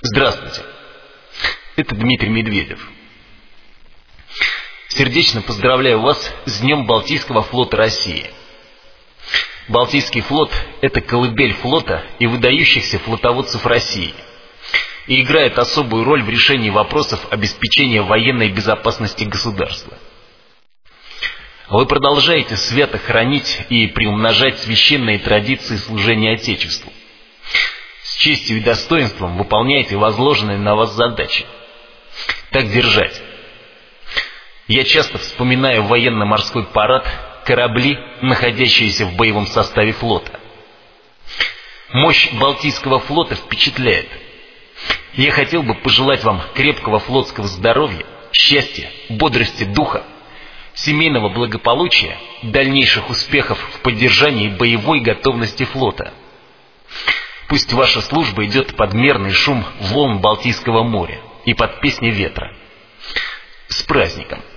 Здравствуйте, это Дмитрий Медведев. Сердечно поздравляю вас с Днем Балтийского флота России. Балтийский флот – это колыбель флота и выдающихся флотоводцев России и играет особую роль в решении вопросов обеспечения военной безопасности государства. Вы продолжаете свято хранить и приумножать священные традиции служения Отечеству. С честью и достоинством выполняете возложенные на вас задачи. Так держать. Я часто вспоминаю военно-морской парад, корабли, находящиеся в боевом составе флота. Мощь Балтийского флота впечатляет. Я хотел бы пожелать вам крепкого флотского здоровья, счастья, бодрости духа, семейного благополучия, дальнейших успехов в поддержании боевой готовности флота. Пусть ваша служба идет под мерный шум волн Балтийского моря и под песни ветра. С праздником!